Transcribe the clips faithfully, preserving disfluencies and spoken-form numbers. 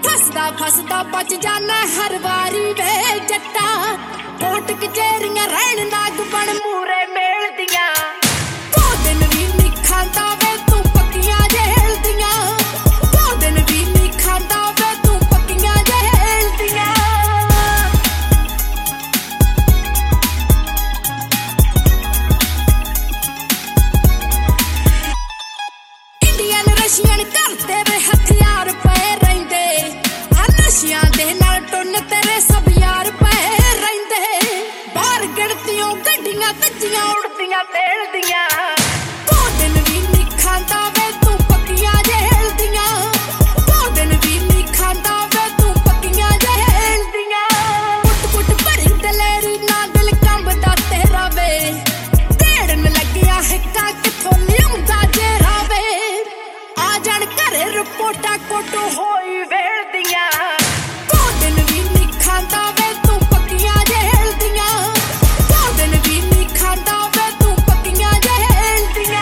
फसदा फसदा बच जाना हर वारी वे जट्टा कोट कचेरियां रहन नाग बन मूरे मेल दियां दो दिन भी नहीं खांदा वे तू पक्कियां जेल दियां दो दिन भी नहीं खांदा वे तू पक्कियां जेल दियां इंडियन रशियन करते वे हथियार पे रहिंदे आ नशियां दे नाल टुन तेरे सब यार पे रहिंदे बाहर गिणतियों गड्डियां तज्जियां उड़दियां तेल दियां दो दिन भी नहीं खांदा वे तू पक्कियां जेल दियां दो दिन भी नहीं खांदा वे तू पक्कियां जेल दियां कुट कुट भरी दलेरी ना दिल कंबदा तेरा वे ढेड़न लगिया हिक्का किथों लियाउंदा जेरा वे आ जान घरे रिपोर्टां कोटो होई वेल दियां दो दिन भी नहीं खांदा वे तू पक्कियां जेल दियां दो दिन भी नहीं खांदा वे तू पक्कियां जेल दियां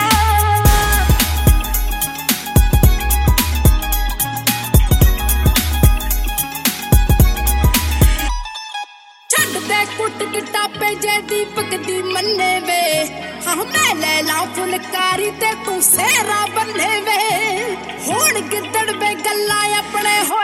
छड्ड दे कुट किताबे जे दीपक दी मन्ने वे हाँ मैं ले ला फुलकारी ते तू सेरा बन्ने वे हुण गिद्दड़ वे गल्लां अपने हो